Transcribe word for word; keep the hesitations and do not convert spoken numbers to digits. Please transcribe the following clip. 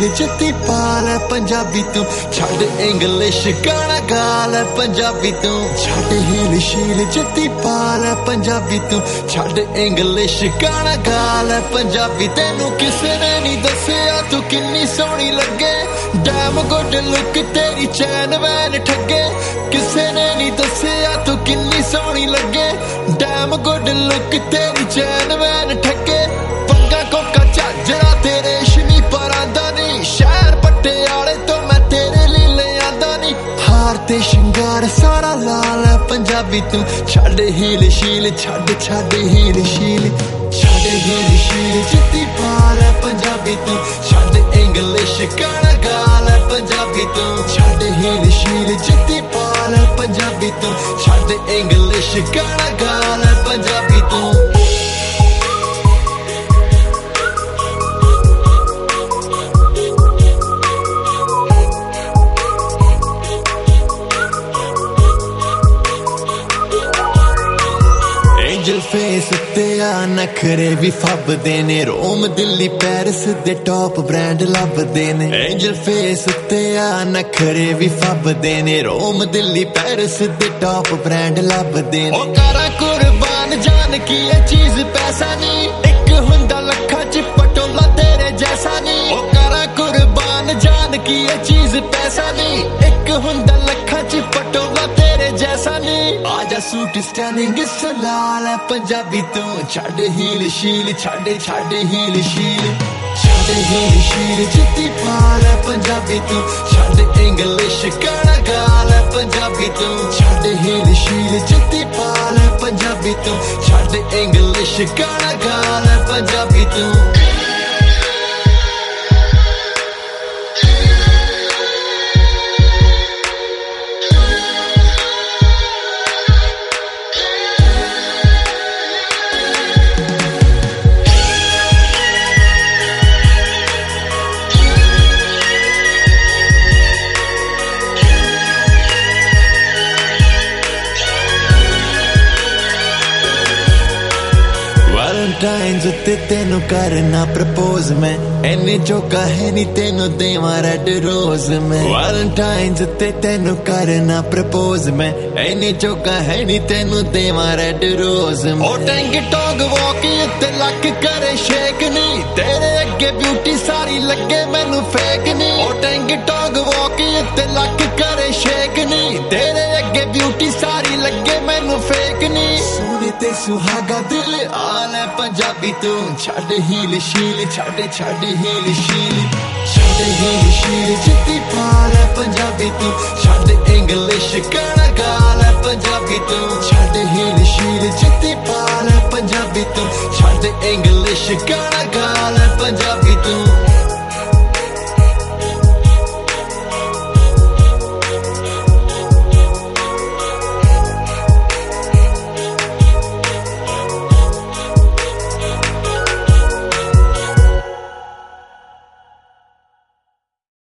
शील जत्ती पाल है पंजाबी तू छड़ इंग्लिश गाना गाल है पंजाबी तू छड़ हील शील जत्ती पाल है पंजाबी तू छड़ इंग्लिश गाना गाल है पंजाबी तेनू किसे ने नहीं दसिया तू किन्नी सोहनी लगे डैम गुड लुक तेरी चैन वैन ठगे किसे ने नहीं दसिया तू किन्नी सोहनी लगे डैम गुड लुक तेरी चैन वैन ठगे पंगा कोका झाजरा तेरे रेशमी परांदा नहीं शहर पटियाले तो मैं तेरे लिए ले आंदा नहीं हार ते शिंगार सारा लाल है पंजाबी तू छड़ हील शील छड़ छड़ हील शील छड़ हील शील जत्ती पाल है पंजाबी तू छड़ इंग्लिश गाना गाल है पंजाबी तू छड़ हील शील जत्ती पाल है पंजाबी तू छड़ इंग्लिश गाना गाल है पंजाबी तू एंजल फेस ते आ नखरे भी फबदे ने रोम दिल्ली पेरिस दे टॉप ब्रांड लभदे ने एंजल फेस ते आ नखरे भी फबदे ने रोम दिल्ली पेरिस दे टॉप ब्रांड लभदे ने ओ करा कुर्बान जान की ये चीज पैसा नहीं एक हुंदा लखा च पटोला तेरे जैसा नहीं ओ करा कुर्बान जान की ये चीज पैसा नहीं एक हुंदा लखा च पटोला तेरे जैसा नहीं आजा सूट स्टैंडिंग सलाल है पंजाबी तू छड़ हील शील छड़ छड़ हील शील छड़ हील शील जत्ती पाल है पंजाबी तू छड़ इंग्लिश गाना गाल है पंजाबी तू छड़ हील शील जत्ती पाल है पंजाबी तू छड़ इंग्लिश गाना गाल है पंजाबी तू वैलेंटाइन्स उत्ते तेनू करना प्रपोज मैं इन्ने चौका है नी तेनू देवा रेड रोज मैं वैलेंटाइन्स उत्ते तेनू करना प्रपोज मैं इन्ने चौका है नी तेनू देवा रेड रोज मैं ओ टैंक टॉग वॉक उत्ते लक करे शेक नहीं तेरे अगे ब्यूटी सारी लगे मैनू फेक नहीं ओ टैंक टॉग वॉक उत्ते लक करे शेक नहीं तेरे अगे ब्यूटी सारी लगे मैनू फेक नहीं सोने ते सुहागा दिल आल है पंजाबी तू छड़ हील शील छड़ छड़ हील शील छड़ हील शील जत्ती पाल है पंजाबी तू छड़ इंग्लिश गाना गाल है पंजाबी तू छड़ हील शील जत्ती पाल है पंजाबी तू छड़ इंग्लिश गाना गाल है पंजाबी तू